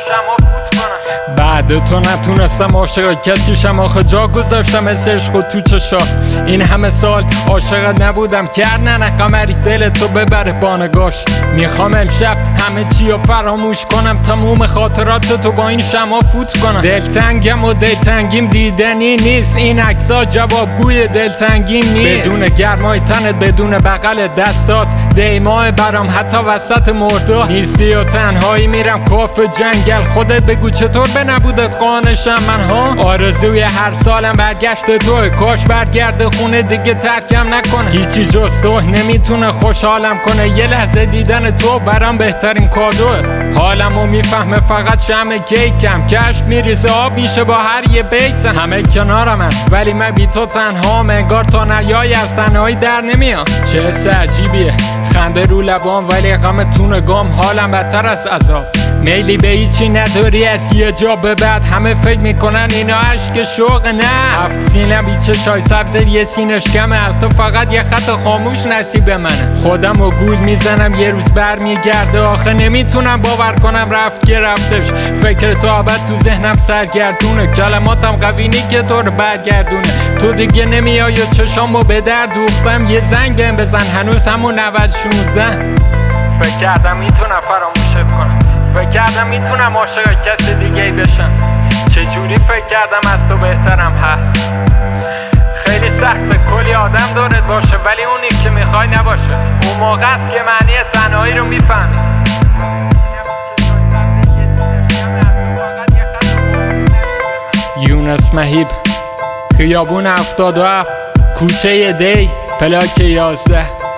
شما فوت کنم. بعد تو نتونستم عاشق کسی شم، آخه جا گذاشتم مثل عشق و تو چشات. این همه سال عاشقت نبودم، کرننه قمری دل تو ببره بانگاش. میخوام امشب همه چی رو فراموش کنم، تموم خاطرات تو با این شما فوت کنم. دلتنگم و دلتنگیم دیدنی نیست، این عکس‌ها جوابگوی دلتنگیم نیست. بدون گرمای تنت، بدون بغل دستات، دیماه برام حتی وسط مرداد نیستی و تنهایی میرم کاف جنگل. خودت بگو چطور به نبودت قانشم من ها؟ آرزوی هر سالم برگشت توه، کاش برگرده خونه دیگه ترکم نکنه. هیچی جز تو نمیتونه خوشحالم کنه، یه لحظه دیدن تو برام بهترین کادوه. حالمو میفهمه فقط شمع کیکم، کشک میریزه آب میشه با هر یه بیتم. همه کنارمن ولی من بی تو تنهام، انگار تا نیای از تنهایی در نمیام. چه حس عجیبیه، خنده رو لبام ولی غم تو نگام، حالم بدتر از عذاب. میلی به هیچی نداری از یه جا به بعد، همه فکر میکنن اینا عشق شوق، نه. هفت سینه بی چشای سبز، یه سینش کمه، از تو فقط یه خط خاموش نصیب منه. خودم و گول میزنم یه روز بر میگرده، آخه نمیتونم باور کنم رفت که رفتش. فکر تو ابد تو ذهنم سرگردونه، کلماتم قوی نی که تو رو برگردونه. تو دیگه نمیای و چشامو به در دوختم، یه زنگ بهم بزن هنوز همون 9016. فکر کردم میتونم فراموشت کنم، فکر کردم میتونم عاشق کسی دیگه ای بشم. چجوری فکر کردم از تو بهترم هست. خیلی سخته کلی آدم دورت باشه، ولی اونی که میخوای نباشه. اون موقع است که معنی تنهایی رو میفهمی. یونس مهیب، خیابون 77، کوچه دی، پلاک 11.